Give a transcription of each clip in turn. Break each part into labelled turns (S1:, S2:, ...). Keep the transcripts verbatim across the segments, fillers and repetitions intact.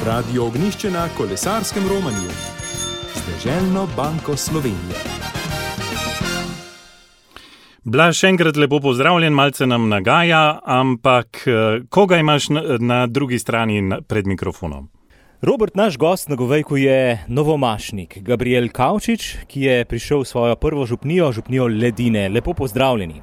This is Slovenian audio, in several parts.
S1: Radio Ognjišče na kolesarskem romanju z Deželno banko Slovenije.
S2: Blaž, enkrat lepo pozdravljen, malce nam nagaja, ampak koga imaš na, na drugi strani pred mikrofonom?
S3: Robert, naš gost na Govejku je novomašnik, Gabriel Kavčič, ki je prišel v svojo prvo župnijo, župnijo Ledine. Lepo pozdravljeni.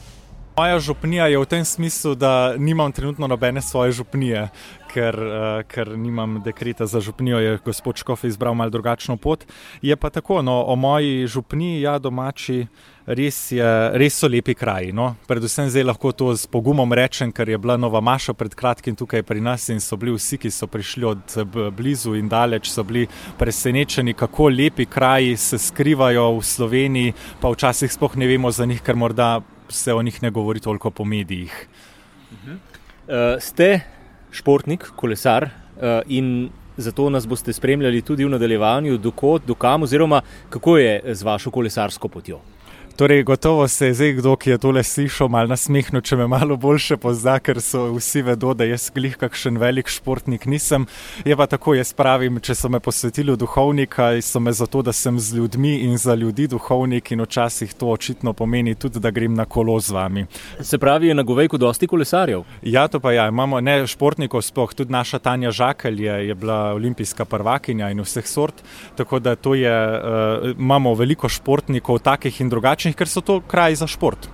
S4: Moja župnija je v tem smislu, da nimam trenutno nobene svoje župnije, ker, uh, ker nimam dekreta za župnijo, je gospod Škof izbral malo drugačno pot. Je pa tako, no, o moji župniji, ja, domači, res, je, res so lepi kraji. No. Predvsem zdaj lahko to s pogumom rečem, ker je bila Nova Maša pred kratkim tukaj pri nas in so bili vsi, ki so prišli od blizu in daleč, so bili presenečeni, kako lepi kraji se skrivajo v Sloveniji, pa včasih sploh ne vemo za njih, ker morda se o njih ne govori toliko po medijih.
S3: Uh-huh. Uh, ste športnik, kolesar uh, in zato nas boste spremljali tudi v nadaljevanju, dokot, dokam oziroma kako je z vašo kolesarsko potjo?
S4: Torej, gotovo se je zdaj kdo, ki je tole slišal, malo nasmehnil, če me malo boljše pozna, ker so vsi vedo, da jaz glih kakšen velik športnik nisem. Je pa tako, jaz pravim, če so me posvetili v duhovnika, so me zato, da sem z ljudmi in za ljudi duhovnik in včasih to očitno pomeni tudi, da grem na kolo z vami.
S3: Se pravi, je na Govejku dosti kolesarjev?
S4: Ja, to pa ja, imamo ne športnikov sploh, tudi naša Tanja Žakelj je, je bila olimpijska prvakinja in vseh sort, tako da to je, uh, imamo veliko športnikov, takih in drugačnih, ker so to kraji za šport.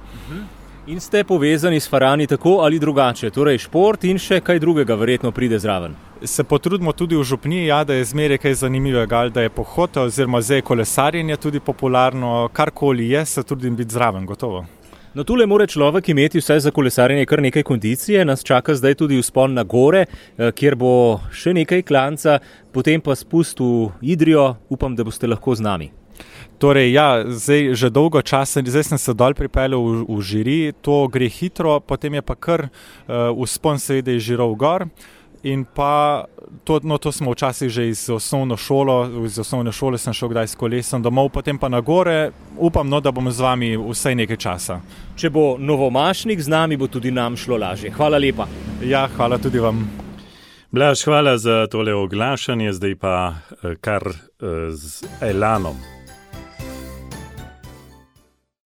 S3: In ste povezani s Farani tako ali drugače, torej šport in še kaj drugega verjetno pride zraven.
S4: Se potrudimo tudi v župniji, ja, da je zmeraj kaj zanimivega, da je pohod oziroma zdaj kolesarjenje tudi popularno, karkoli je, se trudim biti zraven, gotovo.
S3: No, tule mora človek imeti vsaj za kolesarjenje kar nekaj kondicije, nas čaka zdaj tudi vzpon na gore, kjer bo še nekaj klanca, potem pa spust v Idrijo, upam, da boste lahko z nami.
S4: Torej, ja, zdaj že dolgo časa, zdaj sem se dol pripeljal v, v žiri, to gre hitro, potem je pa kar uh, vzpon seveda iz žirov gor in pa to, no, to smo včasih že iz osnovno šolo, iz osnovne šole sem šel kdaj s kolesom domov, potem pa na gore, upam, no, da bom z vami vsaj nekaj časa.
S3: Če bo novomašnik z nami, bo tudi nam šlo lažje. Hvala lepa.
S4: Ja, hvala tudi vam.
S2: Blaž, hvala za tole oglašanje, zdaj pa kar z elanom.